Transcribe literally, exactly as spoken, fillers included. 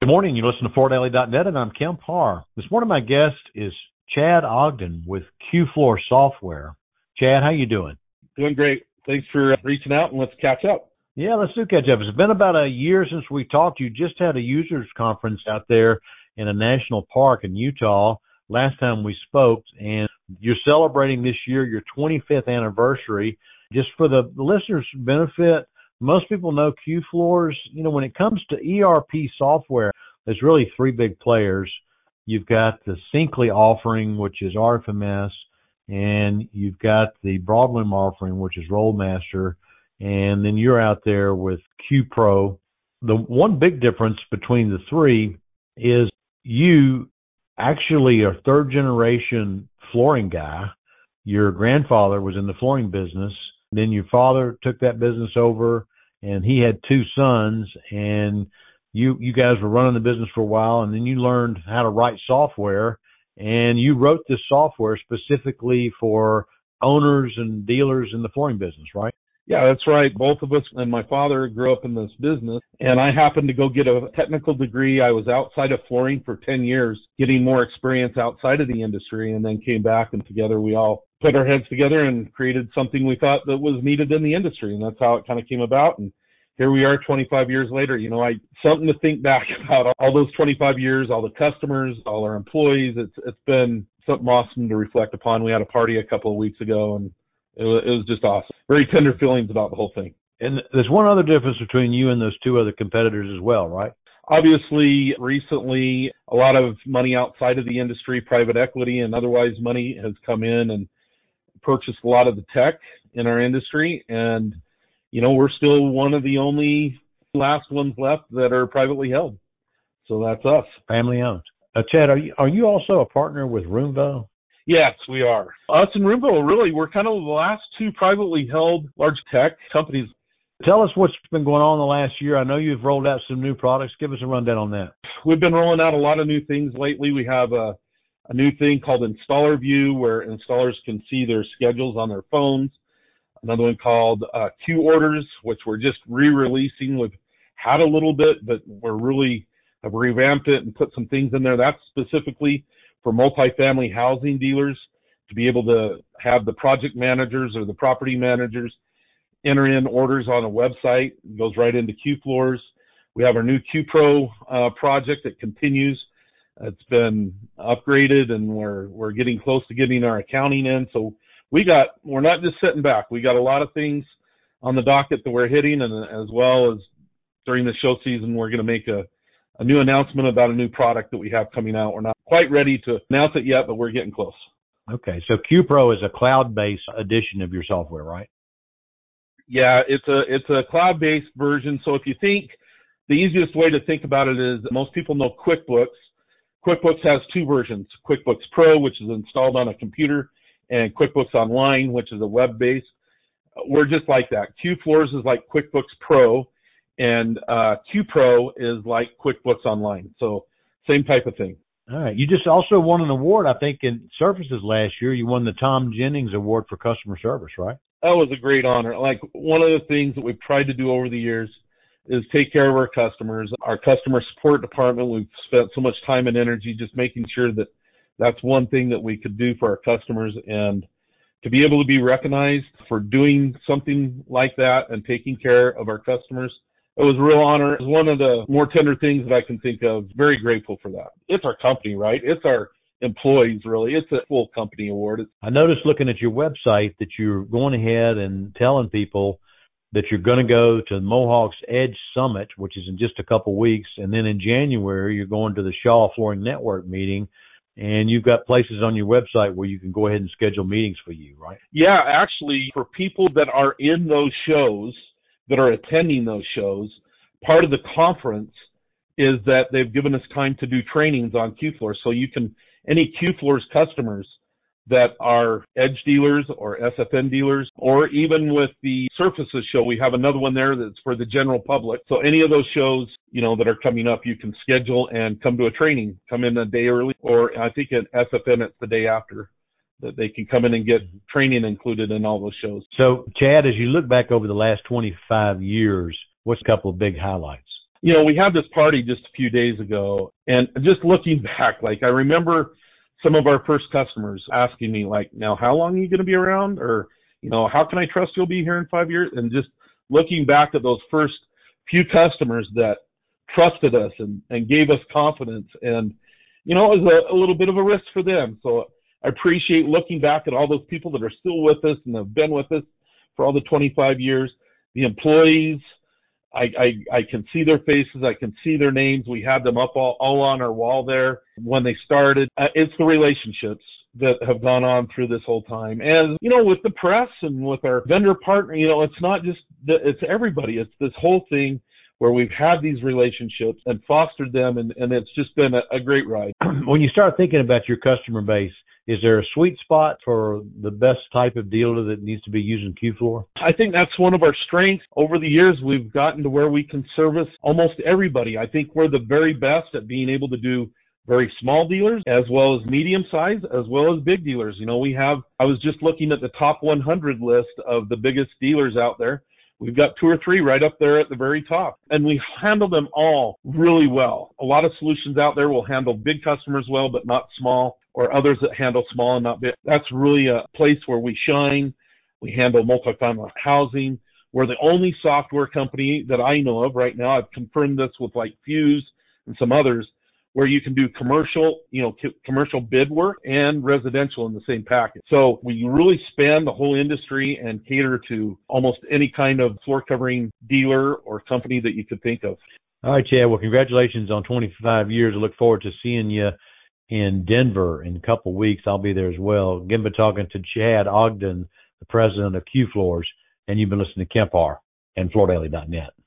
morning. You listen to Fort Daily dot net, and I'm Kemp Harr. This morning, my guest is Chad Ogden with Q Floor Software. Chad, how you doing? Doing great. Thanks for reaching out, and let's catch up. Yeah, let's do catch up. It's been about a year since we talked. You just had a users conference out there in a national park in Utah last time we spoke, and you're celebrating this year your twenty-fifth anniversary. Just for the listeners' benefit, most people know Q Floors. You know, when it comes to E R P software, there's really three big players. You've got the Syncly offering, which is R F M S, and you've got the Broadlume offering, which is Rollmaster, and then you're out there with Q Pro. The one big difference between the three is you actually are third generation flooring guy. Your grandfather was in the flooring business. Then your father took that business over, and he had two sons, and you you guys were running the business for a while, and then you learned how to write software, and you wrote this software specifically for owners and dealers in the flooring business, right? Yeah, that's right. Both of us and my father grew up in this business, and I happened to go get a technical degree. I was outside of flooring for ten years, getting more experience outside of the industry, and then came back, and together we all put our heads together and created something we thought that was needed in the industry, and that's how it kind of came about. And here we are twenty-five years later. You know, I something to think back about all those twenty-five years, all the customers, all our employees. It's It's been something awesome to reflect upon. We had a party a couple of weeks ago, and It was, it was just awesome. Very tender feelings about the whole thing. And there's one other difference between you and those two other competitors as well, right? Obviously, recently, a lot of money outside of the industry, private equity and otherwise money has come in and purchased a lot of the tech in our industry. And, you know, we're still one of the only last ones left that are privately held. So that's us. Family owned. Uh, Chad, are you, are you also a partner with Roomvo? Yes, we are. Us and Roomvo, really, we're kind of the last two privately held large tech companies. Tell us what's been going on in the last year. I know you've rolled out some new products. Give us a rundown on that. We've been rolling out a lot of new things lately. We have a, a new thing called Installer View, where installers can see their schedules on their phones. Another one called uh, Q Orders, which we're just re-releasing. We've had a little bit, but we're really have revamped it and put some things in there. That's specifically for multifamily housing dealers to be able to have the project managers or the property managers enter in orders on a website. It goes right into Q Floors. We have our new Q Pro uh, project that continues. It's been upgraded, and we're we're getting close to getting our accounting in. So we got we're not just sitting back. We got a lot of things on the docket that we're hitting, and as well as during the show season, we're going to make a a new announcement about a new product that we have coming out. We're not quite ready to announce it yet, but we're getting close. Okay, so Q Pro is a cloud-based edition of your software, right? Yeah, it's a it's a cloud-based version. So if you think, the easiest way to think about it is most people know QuickBooks. QuickBooks has two versions, QuickBooks Pro, which is installed on a computer, and QuickBooks Online, which is a web-based. We're just like that. Q Floors is like QuickBooks Pro, and uh, Q Pro is like QuickBooks Online. So same type of thing. All right. You just also won an award, I think, in services last year. You won the Tom Jennings Award for customer service, right? That was a great honor. Like, one of the things that we've tried to do over the years is take care of our customers. Our customer support department, we've spent so much time and energy just making sure that that's one thing that we could do for our customers. And to be able to be recognized for doing something like that and taking care of our customers, it was a real honor. It was one of the more tender things that I can think of. Very grateful for that. It's our company, right? It's our employees, really. It's a full company award. It's- I noticed looking at your website that you're going ahead and telling people that you're going to go to Mohawk's Edge Summit, which is in just a couple weeks. And then in January, you're going to the Shaw Flooring Network meeting. And you've got places on your website where you can go ahead and schedule meetings for you, right? Yeah, actually, for people that are in those shows, that are attending those shows, part of the conference is that they've given us time to do trainings on Q Floors. So you can, any Q Floors customers that are Edge dealers or S F N dealers, or even with the Surfaces show, we have another one there that's for the general public. So any of those shows, you know, that are coming up, you can schedule and come to a training, come in a day early, or I think at S F N it's the day after, that they can come in and get training included in all those shows. So, Chad, as you look back over the last twenty-five years, what's a couple of big highlights? You know, we had this party just a few days ago, and just looking back, like I remember some of our first customers asking me, like, now, how long are you going to be around? Or, you know, how can I trust you'll be here in five years? And just looking back at those first few customers that trusted us and, and gave us confidence. And, you know, it was a, a little bit of a risk for them. So I appreciate looking back at all those people that are still with us and have been with us for all the twenty-five years, the employees. I, I, I can see their faces. I can see their names. We had them up all, all on our wall there when they started. Uh, it's the relationships that have gone on through this whole time. And, you know, with the press and with our vendor partner, you know, it's not just, the, it's everybody. It's this whole thing where we've had these relationships and fostered them, and, and it's just been a, a great ride. When you start thinking about your customer base, is there a sweet spot for the best type of dealer that needs to be using Q Floor? I think that's one of our strengths. Over the years, we've gotten to where we can service almost everybody. I think we're the very best at being able to do very small dealers as well as medium size as well as big dealers. You know, we have, I was just looking at the top one hundred list of the biggest dealers out there. We've got two or three right up there at the very top, and we handle them all really well. A lot of solutions out there will handle big customers well, but not small, or others that handle small and not big. That's really a place where we shine. We handle multifamily housing. We're the only software company that I know of right now. I've confirmed this with like Fuse and some others, where you can do commercial, you know, c- commercial bid work and residential in the same package. So we really span the whole industry and cater to almost any kind of floor covering dealer or company that you could think of. All right, Chad. Well, congratulations on twenty-five years. I look forward to seeing you in Denver in a couple of weeks. I'll be there as well. Again, been talking to Chad Ogden, the president of Q Floors, and you've been listening to Kemp Harr and Floor Daily dot net.